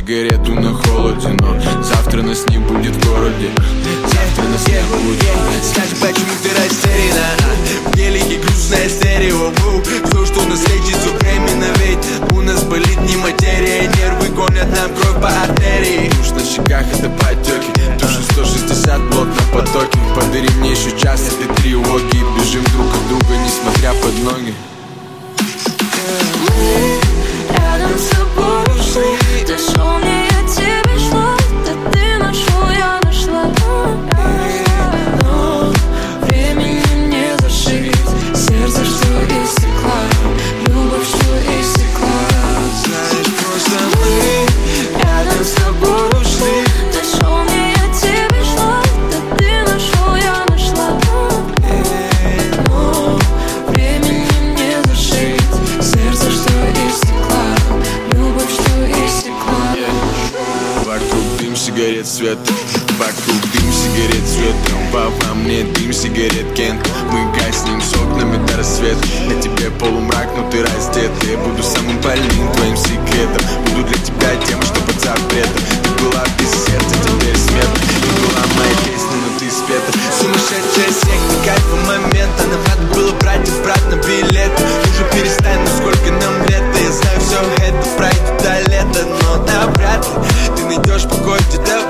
сигарету на холоде, но завтра нас не будет в городе. Завтра нас не будет. Скажи, почему ты растеряна? В гелике грустное стерео. Все, что нас лечит, все временно. Ведь у нас болит не материя. Нервы гонят нам кровь по артерии. Душ на щеках — это потеки. Душу 160 плотно потоки. Подари мне еще час этой тревоги. Бежим друг от друга, несмотря под ноги. Мы рядом с тобой ушли. Ты шел, мне я тебе шла. Да ты нашел, я нашла. Но времени не зашить. Сердце, что истекло, любовь, что истекла. Знаешь, просто мы рядом с тобой ушли. Ты шел, мне я тебе шла. Да ты нашел, я нашла. Но времени не зашить. Сердце, что истекла, любовь, что истекла. Вокруг дым, сигарет, свет. Вокруг дым, сигарет, свет. Во мне дым, сигарет, Кент. Мы гаснем с окнами до рассвета. Я тебе полумрак, но ты раздет. Я буду самым больным твоим секретом. Буду для тебя тем, что под запретом. Ты была без сердца, теперь смерть. Ты была моя песня, но ты спета. сумасшедшая секта, кайфа момента. Нам надо было брать обратно билеты. Уже перестань, ну сколько нам лет. Я знаю, все это пройдет до лета, но навряд ли ты найдешь покой где-то